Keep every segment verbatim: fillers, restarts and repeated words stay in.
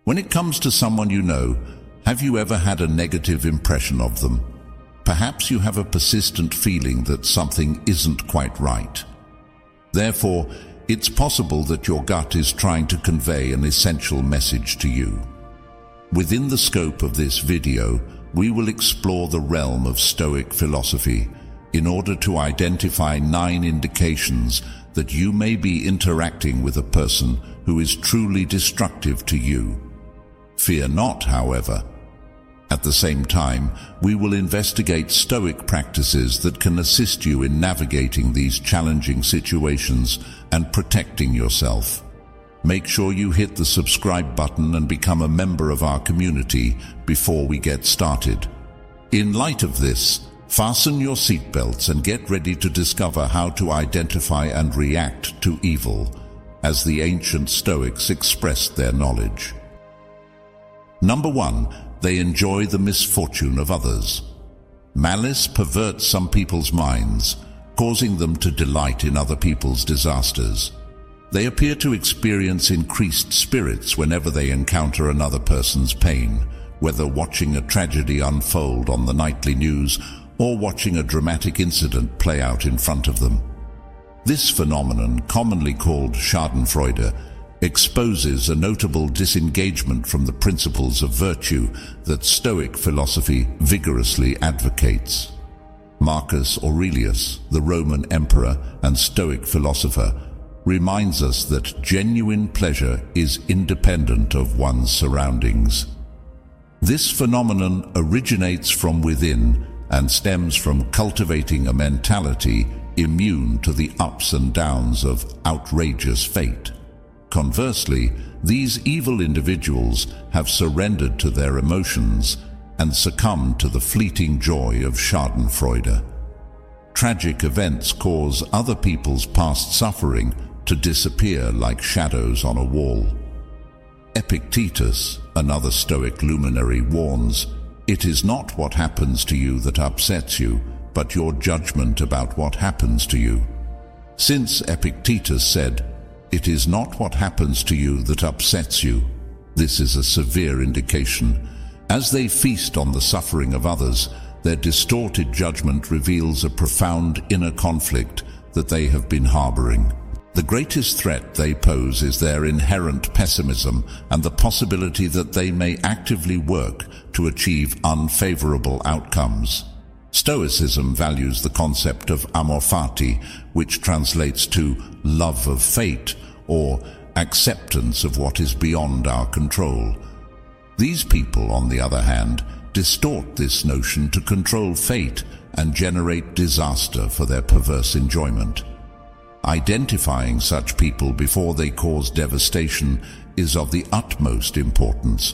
When it comes to someone you know, have you ever had a negative impression of them? Perhaps you have a persistent feeling that something isn't quite right. Therefore, it's possible that your gut is trying to convey an essential message to you. Within the scope of this video, we will explore the realm of Stoic philosophy in order to identify nine indications that you may be interacting with a person who is truly destructive to you. Fear not, however. At the same time, we will investigate Stoic practices that can assist you in navigating these challenging situations and protecting yourself. Make sure you hit the subscribe button and become a member of our community before we get started. In light of this, fasten your seatbelts and get ready to discover how to identify and react to evil, as the ancient Stoics expressed their knowledge. Number one, they enjoy the misfortune of others. Malice perverts some people's minds, causing them to delight in other people's disasters. They appear to experience increased spirits whenever they encounter another person's pain, whether watching a tragedy unfold on the nightly news or watching a dramatic incident play out in front of them. This phenomenon, commonly called Schadenfreude, exposes a notable disengagement from the principles of virtue that Stoic philosophy vigorously advocates. Marcus Aurelius, the Roman emperor and Stoic philosopher, reminds us that genuine pleasure is independent of one's surroundings. This phenomenon originates from within and stems from cultivating a mentality immune to the ups and downs of outrageous fate. Conversely, these evil individuals have surrendered to their emotions and succumbed to the fleeting joy of Schadenfreude. Tragic events cause other people's past suffering to disappear like shadows on a wall. Epictetus, another Stoic luminary, warns, "It is not what happens to you that upsets you, but your judgment about what happens to you." Since Epictetus said, "It is not what happens to you that upsets you," this is a severe indication. As they feast on the suffering of others, their distorted judgment reveals a profound inner conflict that they have been harboring. The greatest threat they pose is their inherent pessimism and the possibility that they may actively work to achieve unfavorable outcomes. Stoicism values the concept of amor fati, which translates to love of fate or acceptance of what is beyond our control. These people, on the other hand, distort this notion to control fate and generate disaster for their perverse enjoyment. Identifying such people before they cause devastation is of the utmost importance.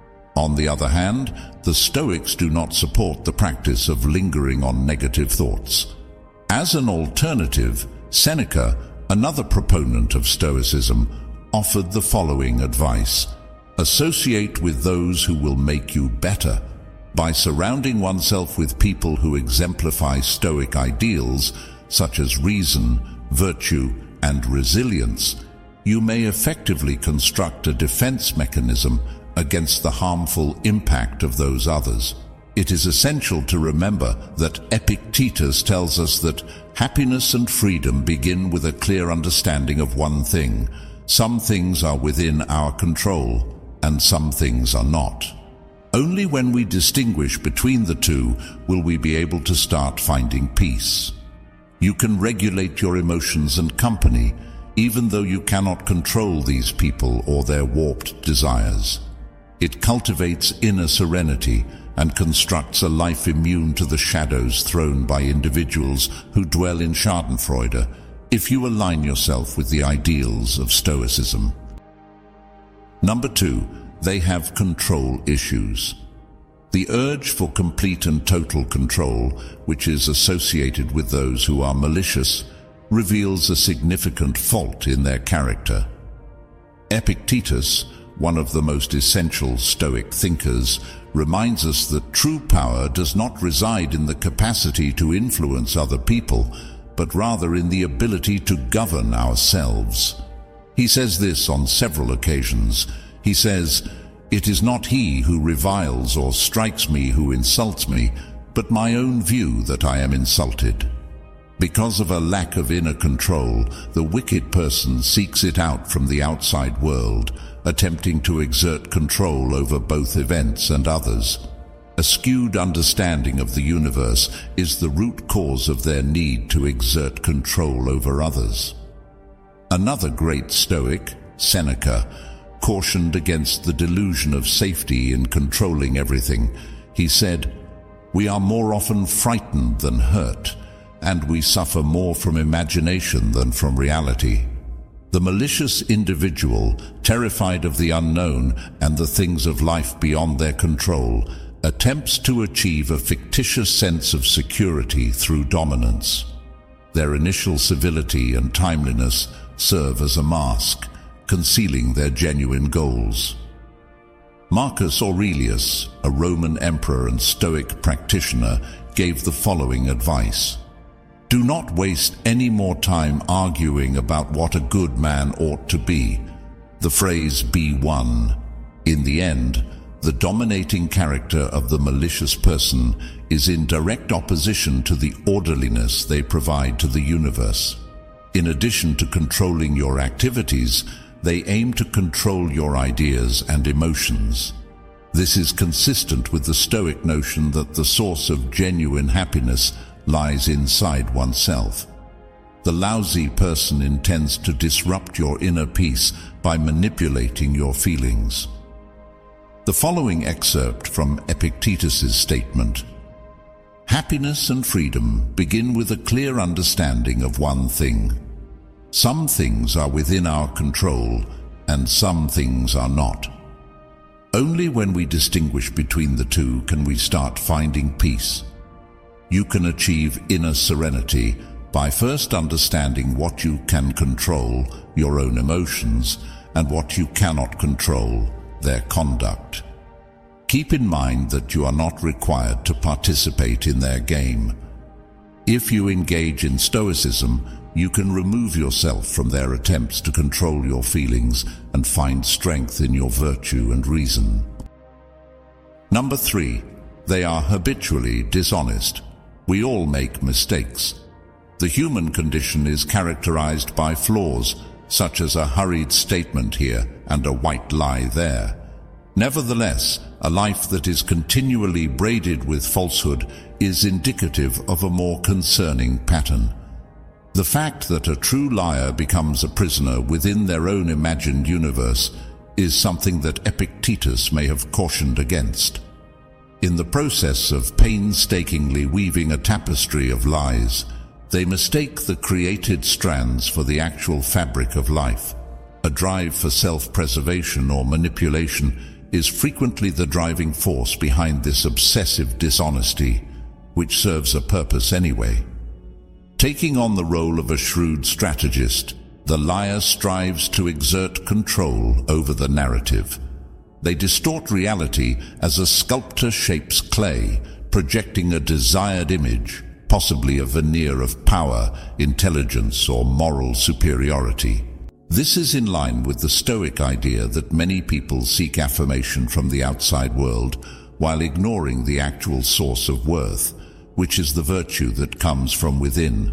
On the other hand, the Stoics do not support the practice of lingering on negative thoughts. As an alternative, Seneca, another proponent of Stoicism, offered the following advice: associate with those who will make you better. By surrounding oneself with people who exemplify Stoic ideals, such as reason, virtue, and resilience, you may effectively construct a defense mechanism against the harmful impact of those others. It is essential to remember that Epictetus tells us that happiness and freedom begin with a clear understanding of one thing: some things are within our control, and some things are not. Only when we distinguish between the two will we be able to start finding peace. You can regulate your emotions and company, even though you cannot control these people or their warped desires. It cultivates inner serenity and constructs a life immune to the shadows thrown by individuals who dwell in Schadenfreude, if you align yourself with the ideals of Stoicism. Number two, they have control issues. The urge for complete and total control, which is associated with those who are malicious, reveals a significant fault in their character. Epictetus, one of the most essential Stoic thinkers, reminds us that true power does not reside in the capacity to influence other people, but rather in the ability to govern ourselves. He says this on several occasions. He says, It is not he who reviles or strikes me who insults me, but my own view that I am insulted. Because of a lack of inner control, the wicked person seeks it out from the outside world, attempting to exert control over both events and others. A skewed understanding of the universe is the root cause of their need to exert control over others. Another great Stoic, Seneca, cautioned against the delusion of safety in controlling everything. He said, "We are more often frightened than hurt, and we suffer more from imagination than from reality." The malicious individual, terrified of the unknown and the things of life beyond their control, attempts to achieve a fictitious sense of security through dominance. Their initial civility and timeliness serve as a mask, concealing their genuine goals. Marcus Aurelius, a Roman emperor and Stoic practitioner, gave the following advice: "Do not waste any more time arguing about what a good man ought to be. The phrase 'be one.' In the end, the dominating character of the malicious person is in direct opposition to the orderliness they provide to the universe. In addition to controlling your activities, they aim to control your ideas and emotions. This is consistent with the Stoic notion that the source of genuine happiness lies inside oneself. The lousy person intends to disrupt your inner peace by manipulating your feelings." The following excerpt from Epictetus's statement: "Happiness and freedom begin with a clear understanding of one thing. Some things are within our control, and some things are not. Only when we distinguish between the two can we start finding peace. You can achieve inner serenity by first understanding what you can control, your own emotions, and what you cannot control, their conduct. Keep in mind that you are not required to participate in their game. If you engage in Stoicism, you can remove yourself from their attempts to control your feelings and find strength in your virtue and reason." Number three, they are habitually dishonest. We all make mistakes. The human condition is characterized by flaws, such as a hurried statement here and a white lie there. Nevertheless, a life that is continually braided with falsehood is indicative of a more concerning pattern. The fact that a true liar becomes a prisoner within their own imagined universe is something that Epictetus may have cautioned against. In the process of painstakingly weaving a tapestry of lies, they mistake the created strands for the actual fabric of life. A drive for self-preservation or manipulation is frequently the driving force behind this obsessive dishonesty, which serves a purpose anyway. Taking on the role of a shrewd strategist, the liar strives to exert control over the narrative. They distort reality as a sculptor shapes clay, projecting a desired image, possibly a veneer of power, intelligence, or moral superiority. This is in line with the Stoic idea that many people seek affirmation from the outside world while ignoring the actual source of worth, which is the virtue that comes from within.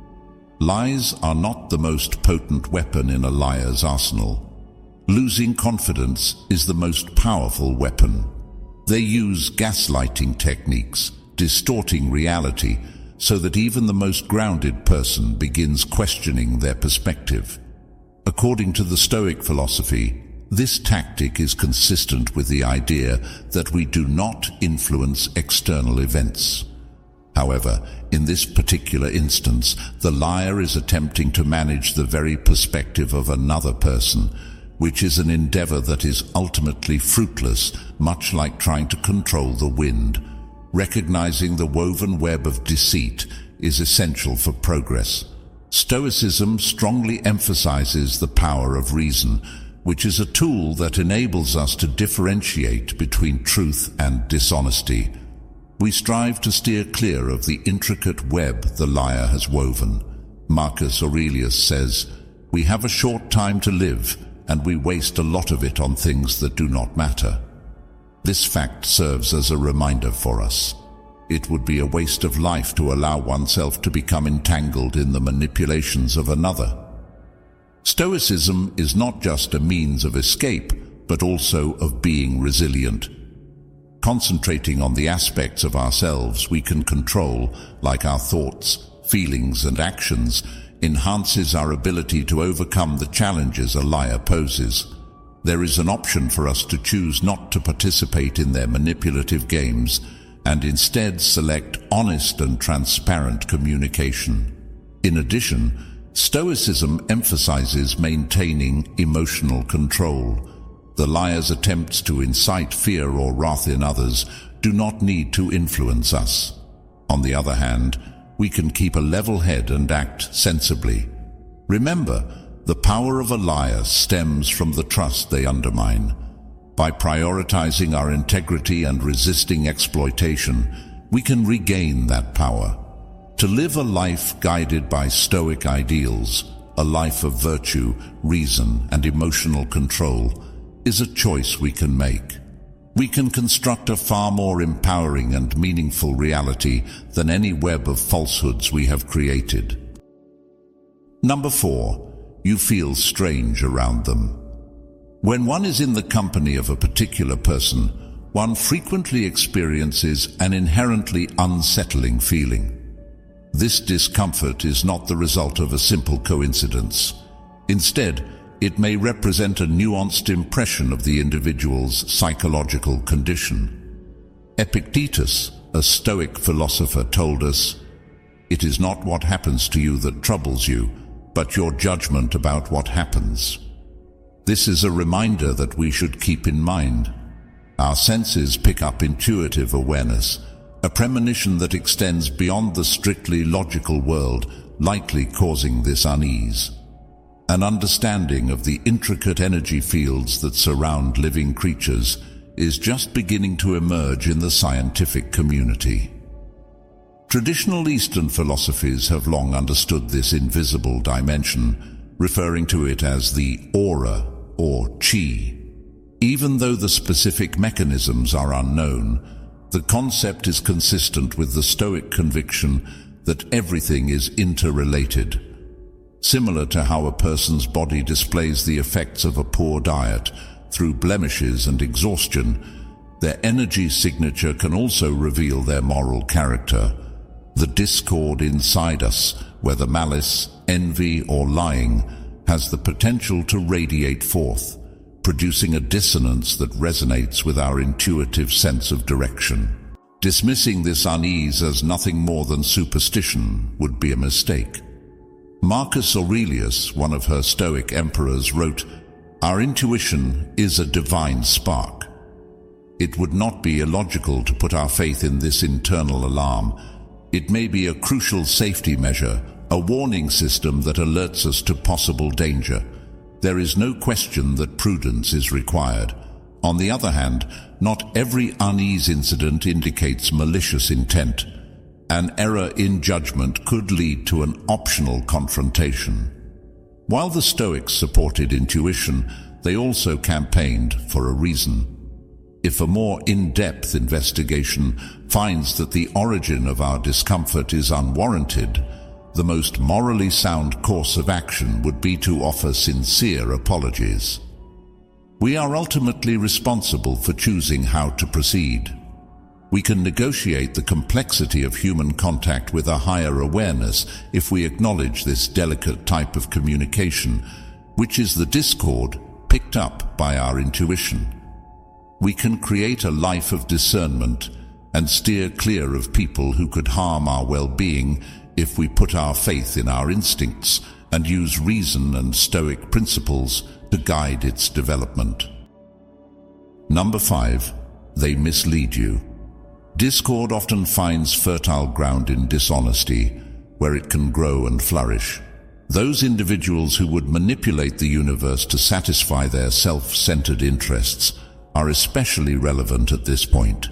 Lies are not the most potent weapon in a liar's arsenal. Losing confidence is the most powerful weapon. They use gaslighting techniques, distorting reality, so that even the most grounded person begins questioning their perspective. According to the Stoic philosophy, this tactic is consistent with the idea that we do not influence external events. However, in this particular instance, the liar is attempting to manage the very perspective of another person, which is an endeavor that is ultimately fruitless, much like trying to control the wind. Recognizing the woven web of deceit is essential for progress. Stoicism strongly emphasizes the power of reason, which is a tool that enables us to differentiate between truth and dishonesty. We strive to steer clear of the intricate web the liar has woven. Marcus Aurelius says, "We have a short time to live, and we waste a lot of it on things that do not matter." This fact serves as a reminder for us. It would be a waste of life to allow oneself to become entangled in the manipulations of another. Stoicism is not just a means of escape, but also of being resilient. Concentrating on the aspects of ourselves we can control, like our thoughts, feelings, and actions, enhances our ability to overcome the challenges a liar poses. There is an option for us to choose not to participate in their manipulative games and instead select honest and transparent communication. In addition, Stoicism emphasizes maintaining emotional control. The liar's attempts to incite fear or wrath in others do not need to influence us. On the other hand, we can keep a level head and act sensibly. Remember, the power of a liar stems from the trust they undermine. By prioritizing our integrity and resisting exploitation, we can regain that power. To live a life guided by Stoic ideals, a life of virtue, reason, and emotional control, is a choice we can make. We can construct a far more empowering and meaningful reality than any web of falsehoods we have created. Number four, you feel strange around them. When one is in the company of a particular person, one frequently experiences an inherently unsettling feeling. This discomfort is not the result of a simple coincidence. Instead, it may represent a nuanced impression of the individual's psychological condition. Epictetus, a Stoic philosopher, told us, "It is not what happens to you that troubles you, but your judgment about what happens." This is a reminder that we should keep in mind. Our senses pick up intuitive awareness, a premonition that extends beyond the strictly logical world, likely causing this unease. An understanding of the intricate energy fields that surround living creatures is just beginning to emerge in the scientific community. Traditional Eastern philosophies have long understood this invisible dimension, referring to it as the aura or chi. Even though the specific mechanisms are unknown, the concept is consistent with the Stoic conviction that everything is interrelated. Similar to how a person's body displays the effects of a poor diet through blemishes and exhaustion, their energy signature can also reveal their moral character. The discord inside us, whether malice, envy, or lying, has the potential to radiate forth, producing a dissonance that resonates with our intuitive sense of direction. Dismissing this unease as nothing more than superstition would be a mistake. Marcus Aurelius, one of her Stoic emperors, wrote, "Our intuition is a divine spark." It would not be illogical to put our faith in this internal alarm. It may be a crucial safety measure, a warning system that alerts us to possible danger. There is no question that prudence is required. On the other hand, not every unease incident indicates malicious intent. An error in judgment could lead to an optional confrontation. While the Stoics supported intuition, they also campaigned for a reason. If a more in-depth investigation finds that the origin of our discomfort is unwarranted, the most morally sound course of action would be to offer sincere apologies. We are ultimately responsible for choosing how to proceed. We can negotiate the complexity of human contact with a higher awareness if we acknowledge this delicate type of communication, which is the discord picked up by our intuition. We can create a life of discernment and steer clear of people who could harm our well-being if we put our faith in our instincts and use reason and Stoic principles to guide its development. Number five, they mislead you. Discord often finds fertile ground in dishonesty, where it can grow and flourish. Those individuals who would manipulate the universe to satisfy their self-centered interests are especially relevant at this point.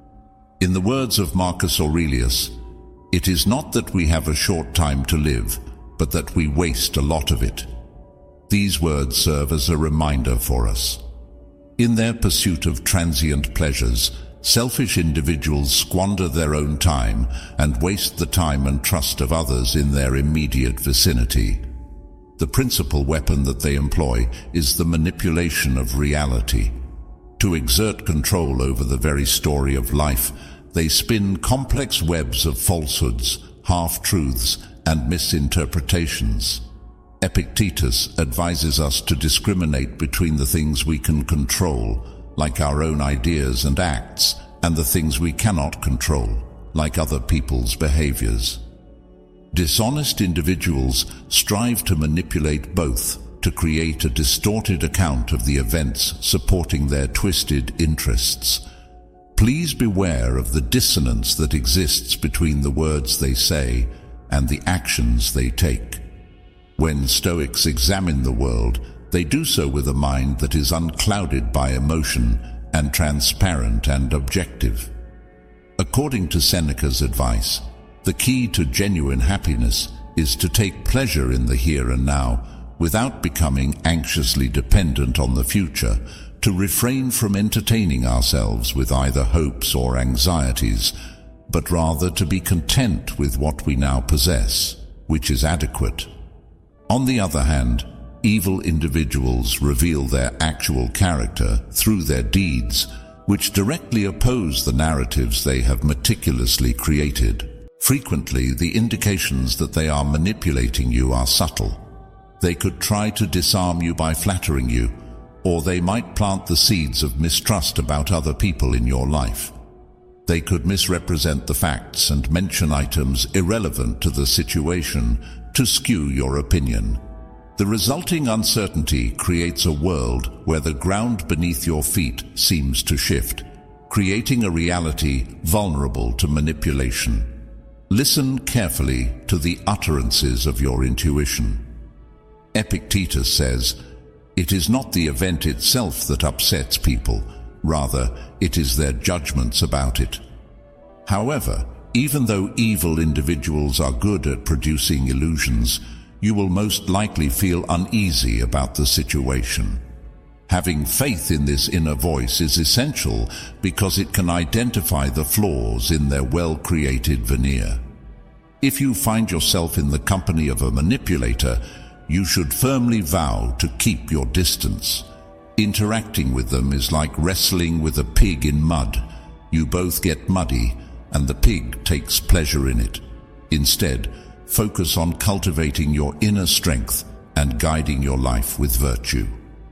In the words of Marcus Aurelius, "It is not that we have a short time to live, but that we waste a lot of it." These words serve as a reminder for us. In their pursuit of transient pleasures, selfish individuals squander their own time and waste the time and trust of others in their immediate vicinity. The principal weapon that they employ is the manipulation of reality. To exert control over the very story of life, they spin complex webs of falsehoods, half-truths, and misinterpretations. Epictetus advises us to discriminate between the things we can control, like our own ideas and acts, and the things we cannot control, like other people's behaviors. Dishonest individuals strive to manipulate both, to create a distorted account of the events supporting their twisted interests. Please beware of the dissonance that exists between the words they say and the actions they take. When Stoics examine the world, they do so with a mind that is unclouded by emotion and transparent and objective. According to Seneca's advice, the key to genuine happiness is to take pleasure in the here and now without becoming anxiously dependent on the future, to refrain from entertaining ourselves with either hopes or anxieties, but rather to be content with what we now possess, which is adequate. On the other hand, evil individuals reveal their actual character through their deeds, which directly oppose the narratives they have meticulously created. Frequently, the indications that they are manipulating you are subtle. They could try to disarm you by flattering you, or they might plant the seeds of mistrust about other people in your life. They could misrepresent the facts and mention items irrelevant to the situation to skew your opinion. The resulting uncertainty creates a world where the ground beneath your feet seems to shift, creating a reality vulnerable to manipulation. Listen carefully to the utterances of your intuition. Epictetus says, "It is not the event itself that upsets people, rather it is their judgments about it." However, even though evil individuals are good at producing illusions, you will most likely feel uneasy about the situation. Having faith in this inner voice is essential because it can identify the flaws in their well-created veneer. If you find yourself in the company of a manipulator, you should firmly vow to keep your distance. Interacting with them is like wrestling with a pig in mud. You both get muddy, and the pig takes pleasure in it. Instead, focus on cultivating your inner strength and guiding your life with virtue.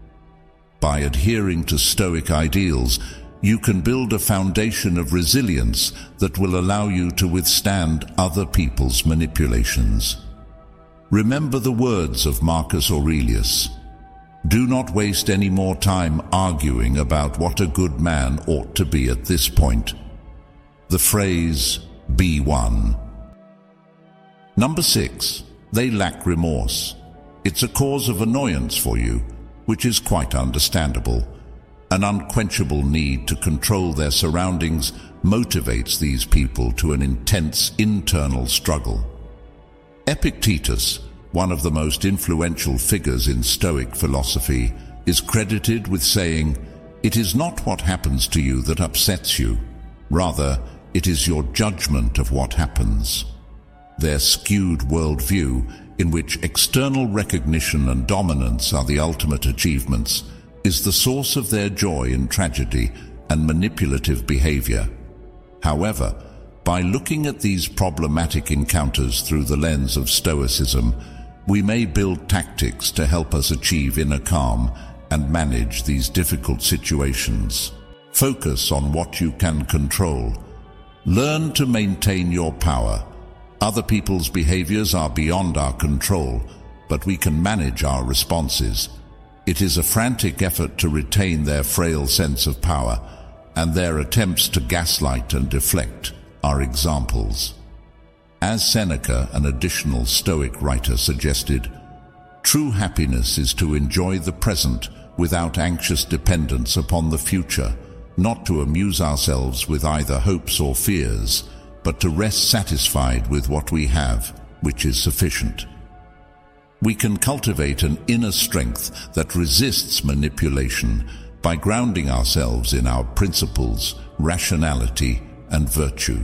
By adhering to Stoic ideals, you can build a foundation of resilience that will allow you to withstand other people's manipulations. Remember the words of Marcus Aurelius. Do not waste any more time arguing about what a good man ought to be at this point. The phrase, "be one." Number six, they lack remorse. It's a cause of annoyance for you, which is quite understandable. An unquenchable need to control their surroundings motivates these people to an intense internal struggle. Epictetus, one of the most influential figures in Stoic philosophy, is credited with saying, "It is not what happens to you that upsets you. Rather, it is your judgment of what happens." Their skewed worldview, in which external recognition and dominance are the ultimate achievements, is the source of their joy in tragedy and manipulative behavior. However, by looking at these problematic encounters through the lens of Stoicism, we may build tactics to help us achieve inner calm and manage these difficult situations. Focus on what you can control. Learn to maintain your power. Other people's behaviors are beyond our control, but we can manage our responses. It is a frantic effort to retain their frail sense of power, and their attempts to gaslight and deflect are examples. As Seneca, an additional Stoic writer, suggested, true happiness is to enjoy the present without anxious dependence upon the future, not to amuse ourselves with either hopes or fears, but to rest satisfied with what we have, which is sufficient. We can cultivate an inner strength that resists manipulation by grounding ourselves in our principles, rationality, and virtue.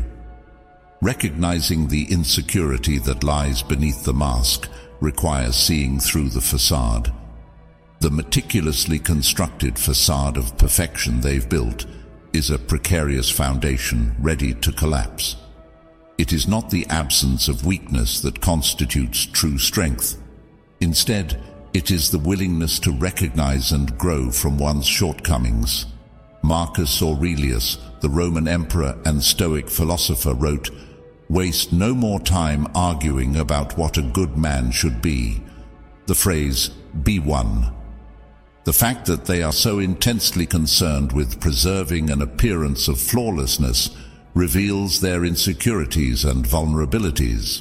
Recognizing the insecurity that lies beneath the mask requires seeing through the facade. The meticulously constructed facade of perfection they've built is a precarious foundation ready to collapse. It is not the absence of weakness that constitutes true strength. Instead, it is the willingness to recognize and grow from one's shortcomings. Marcus Aurelius, the Roman emperor and Stoic philosopher, wrote, "Waste no more time arguing about what a good man should be." The phrase, "be one." The fact that they are so intensely concerned with preserving an appearance of flawlessness reveals their insecurities and vulnerabilities.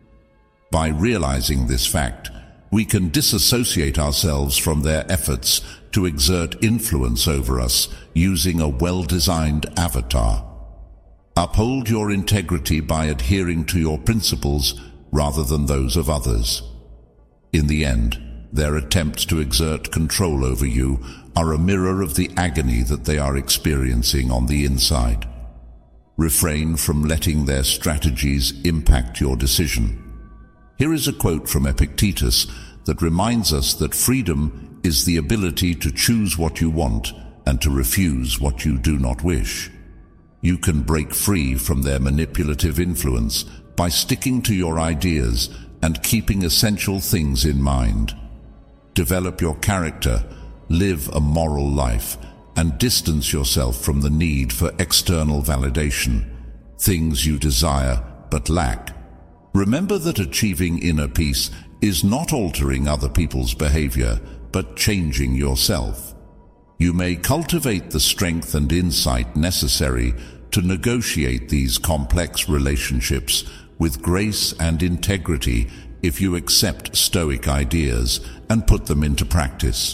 By realizing this fact, we can disassociate ourselves from their efforts to exert influence over us using a well-designed avatar. Uphold your integrity by adhering to your principles rather than those of others. In the end, their attempts to exert control over you are a mirror of the agony that they are experiencing on the inside. Refrain from letting their strategies impact your decision. Here is a quote from Epictetus that reminds us that freedom is the ability to choose what you want and to refuse what you do not wish. You can break free from their manipulative influence by sticking to your ideas and keeping essential things in mind. Develop your character, live a moral life, and distance yourself from the need for external validation, things you desire but lack. Remember that achieving inner peace is not altering other people's behavior, but changing yourself. You may cultivate the strength and insight necessary to negotiate these complex relationships with grace and integrity if you accept Stoic ideas and put them into practice.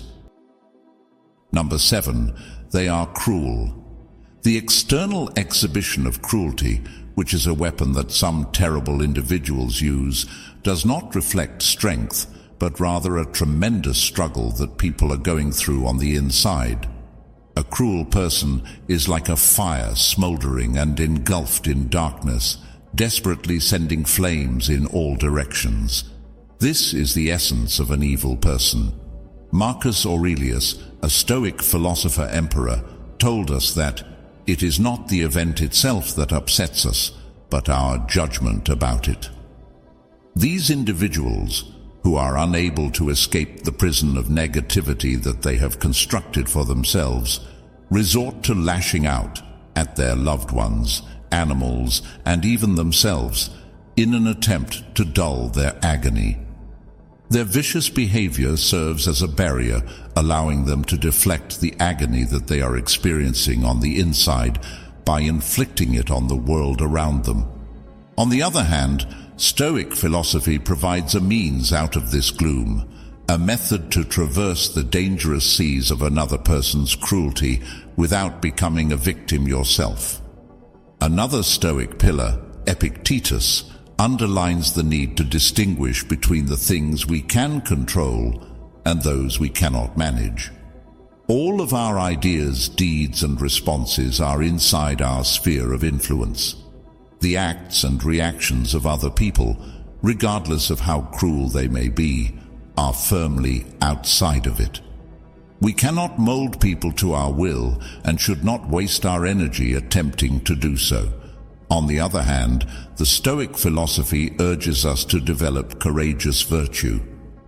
Number seven, they are cruel. The external exhibition of cruelty, which is a weapon that some terrible individuals use, does not reflect strength, but rather a tremendous struggle that people are going through on the inside. A cruel person is like a fire smoldering and engulfed in darkness, desperately sending flames in all directions. This is the essence of an evil person. Marcus Aurelius, a Stoic philosopher-emperor, told us that it is not the event itself that upsets us, but our judgment about it. These individuals, who are unable to escape the prison of negativity that they have constructed for themselves, resort to lashing out at their loved ones, animals, and even themselves in an attempt to dull their agony. Their vicious behavior serves as a barrier, allowing them to deflect the agony that they are experiencing on the inside by inflicting it on the world around them. On the other hand, Stoic philosophy provides a means out of this gloom, a method to traverse the dangerous seas of another person's cruelty without becoming a victim yourself. Another Stoic pillar, Epictetus, underlines the need to distinguish between the things we can control and those we cannot manage. All of our ideas, deeds, and responses are inside our sphere of influence. The acts and reactions of other people, regardless of how cruel they may be, are firmly outside of it. We cannot mold people to our will and should not waste our energy attempting to do so. On the other hand, the Stoic philosophy urges us to develop courageous virtue.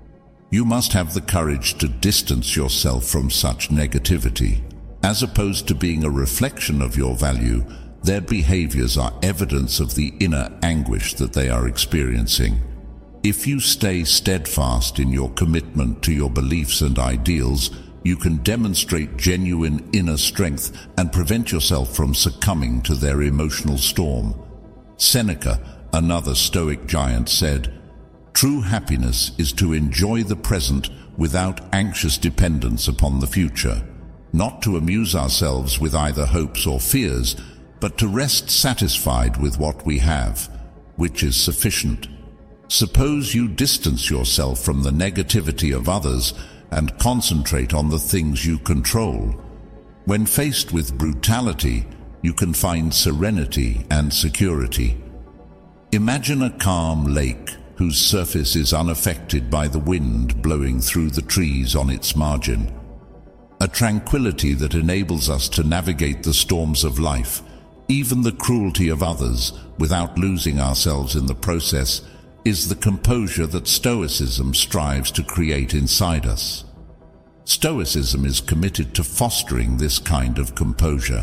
You must have the courage to distance yourself from such negativity. As opposed to being a reflection of your value, their behaviors are evidence of the inner anguish that they are experiencing. If you stay steadfast in your commitment to your beliefs and ideals, you can demonstrate genuine inner strength and prevent yourself from succumbing to their emotional storm. Seneca, another Stoic giant, said, "True happiness is to enjoy the present without anxious dependence upon the future, not to amuse ourselves with either hopes or fears, but to rest satisfied with what we have, which is sufficient." Suppose you distance yourself from the negativity of others and concentrate on the things you control. When faced with brutality, you can find serenity and security. Imagine a calm lake whose surface is unaffected by the wind blowing through the trees on its margin. A tranquility that enables us to navigate the storms of life, even the cruelty of others, without losing ourselves in the process, is the composure that Stoicism strives to create inside us. Stoicism is committed to fostering this kind of composure.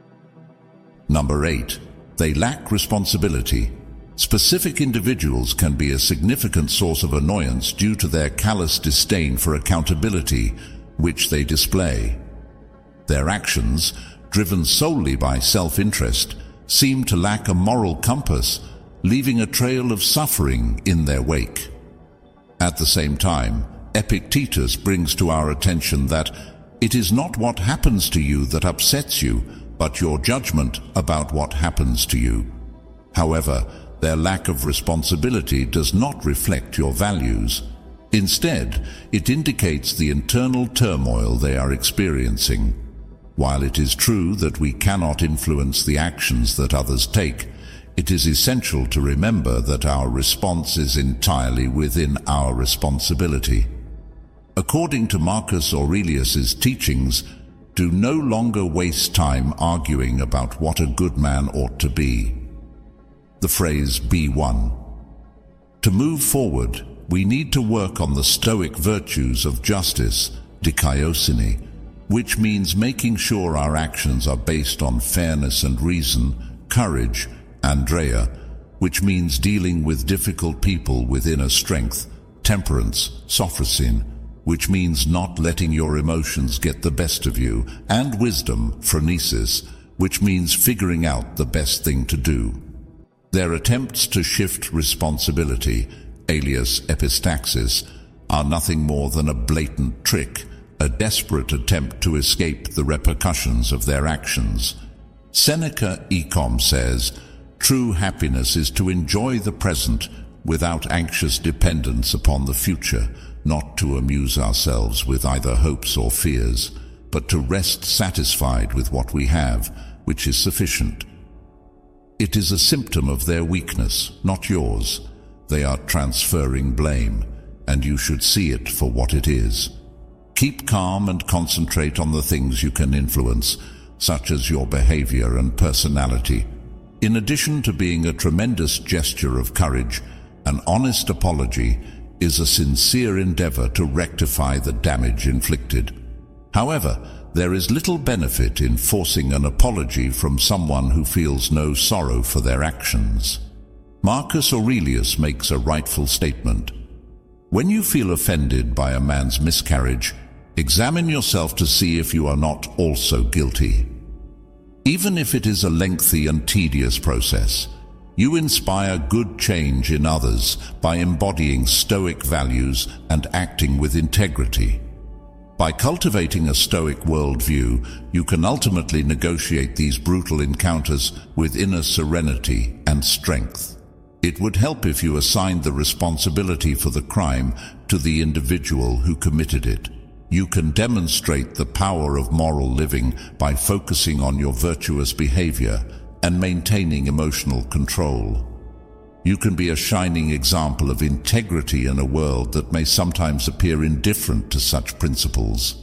Number eight, they lack responsibility. Specific individuals can be a significant source of annoyance due to their callous disdain for accountability, which they display. Their actions, driven solely by self-interest, seem to lack a moral compass, leaving a trail of suffering in their wake. At the same time, Epictetus brings to our attention that it is not what happens to you that upsets you, but your judgment about what happens to you. However, their lack of responsibility does not reflect your values. Instead, it indicates the internal turmoil they are experiencing. While it is true that we cannot influence the actions that others take, it is essential to remember that our response is entirely within our responsibility. According to Marcus Aurelius's teachings, do no longer waste time arguing about what a good man ought to be. The phrase be one. To move forward, we need to work on the Stoic virtues of justice, dikaiosune, which means making sure our actions are based on fairness and reason, courage, andreia, which means dealing with difficult people with inner strength, temperance, sophrosine, which means not letting your emotions get the best of you, and wisdom, phronesis, which means figuring out the best thing to do. Their attempts to shift responsibility, alias epistaxis, are nothing more than a blatant trick, a desperate attempt to escape the repercussions of their actions. Seneca Ecom says, "True happiness is to enjoy the present without anxious dependence upon the future, not to amuse ourselves with either hopes or fears, but to rest satisfied with what we have, which is sufficient." It is a symptom of their weakness, not yours. They are transferring blame, and you should see it for what it is. Keep calm and concentrate on the things you can influence, such as your behavior and personality. In addition to being a tremendous gesture of courage, an honest apology is a sincere endeavor to rectify the damage inflicted. However, there is little benefit in forcing an apology from someone who feels no sorrow for their actions. Marcus Aurelius makes a rightful statement. When you feel offended by a man's miscarriage, examine yourself to see if you are not also guilty. Even if it is a lengthy and tedious process, you inspire good change in others by embodying Stoic values and acting with integrity. By cultivating a Stoic worldview, you can ultimately negotiate these brutal encounters with inner serenity and strength. It would help if you assigned the responsibility for the crime to the individual who committed it. You can demonstrate the power of moral living by focusing on your virtuous behavior and maintaining emotional control. You can be a shining example of integrity in a world that may sometimes appear indifferent to such principles.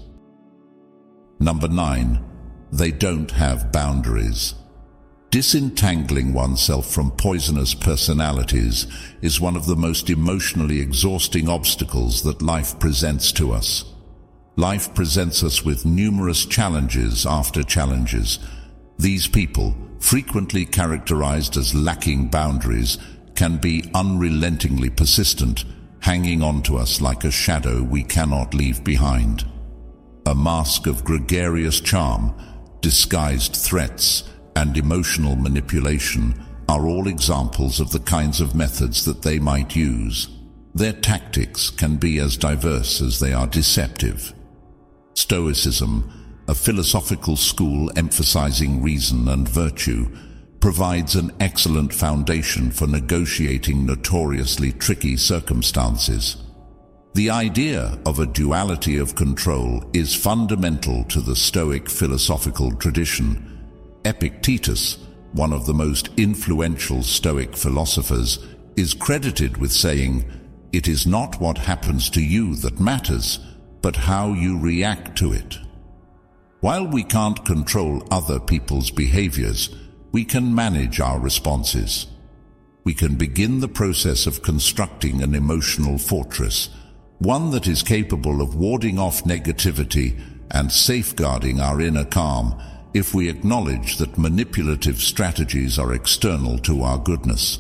Number nine, they don't have boundaries. Disentangling oneself from poisonous personalities is one of the most emotionally exhausting obstacles that life presents to us. Life presents us with numerous challenges after challenges. These people, frequently characterized as lacking boundaries, can be unrelentingly persistent, hanging on to us like a shadow we cannot leave behind. A mask of gregarious charm, disguised threats, and emotional manipulation are all examples of the kinds of methods that they might use. Their tactics can be as diverse as they are deceptive. Stoicism, a philosophical school emphasizing reason and virtue, provides an excellent foundation for negotiating notoriously tricky circumstances. The idea of a duality of control is fundamental to the Stoic philosophical tradition. Epictetus, one of the most influential Stoic philosophers, is credited with saying, "It is not what happens to you that matters, but how you react to it." While we can't control other people's behaviors, we can manage our responses. We can begin the process of constructing an emotional fortress, one that is capable of warding off negativity and safeguarding our inner calm if we acknowledge that manipulative strategies are external to our goodness.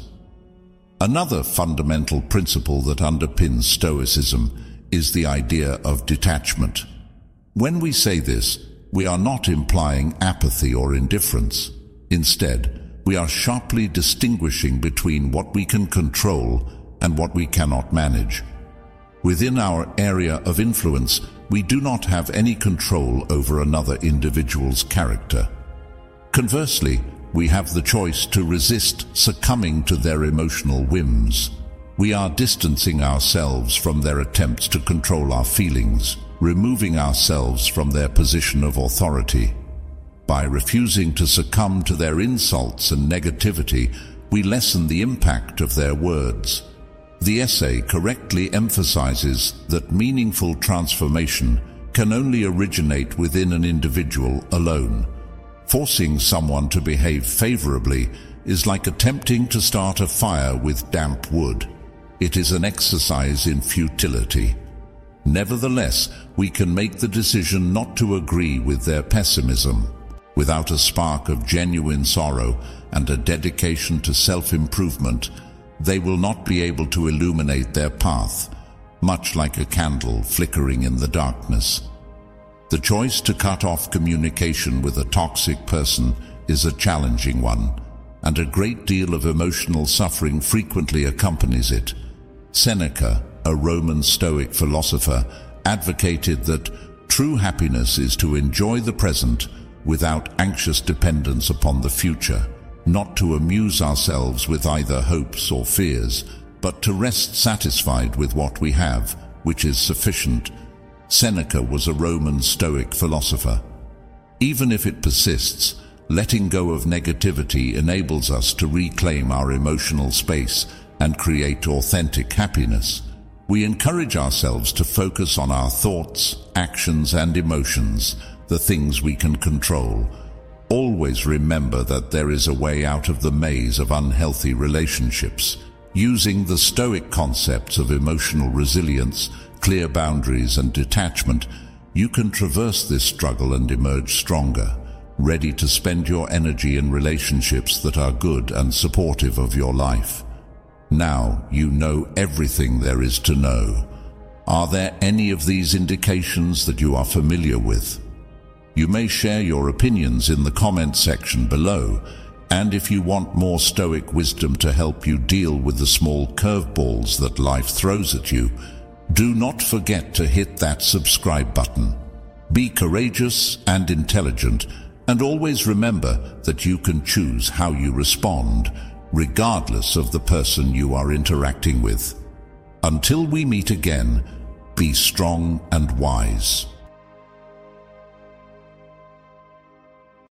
Another fundamental principle that underpins Stoicism is the idea of detachment. When we say this, we are not implying apathy or indifference. Instead, we are sharply distinguishing between what we can control and what we cannot manage. Within our area of influence, we do not have any control over another individual's character. Conversely, we have the choice to resist succumbing to their emotional whims. We are distancing ourselves from their attempts to control our feelings, removing ourselves from their position of authority. By refusing to succumb to their insults and negativity, we lessen the impact of their words. The essay correctly emphasizes that meaningful transformation can only originate within an individual alone. Forcing someone to behave favorably is like attempting to start a fire with damp wood. It is an exercise in futility. Nevertheless, we can make the decision not to agree with their pessimism. Without a spark of genuine sorrow and a dedication to self-improvement, they will not be able to illuminate their path, much like a candle flickering in the darkness. The choice to cut off communication with a toxic person is a challenging one, and a great deal of emotional suffering frequently accompanies it. Seneca, a Roman Stoic philosopher, advocated that true happiness is to enjoy the present without anxious dependence upon the future, not to amuse ourselves with either hopes or fears, but to rest satisfied with what we have, which is sufficient. Seneca was a Roman Stoic philosopher. Even if it persists, letting go of negativity enables us to reclaim our emotional space and create authentic happiness. We encourage ourselves to focus on our thoughts, actions, and emotions, the things we can control. Always remember that there is a way out of the maze of unhealthy relationships. Using the Stoic concepts of emotional resilience, clear boundaries, and detachment, you can traverse this struggle and emerge stronger, ready to spend your energy in relationships that are good and supportive of your life. Now you know everything there is to know. Are there any of these indications that you are familiar with? You may share your opinions in the comment section below, and if you want more Stoic wisdom to help you deal with the small curveballs that life throws at you, do not forget to hit that subscribe button. Be courageous and intelligent, and always remember that you can choose how you respond, regardless of the person you are interacting with. Until we meet again, be strong and wise.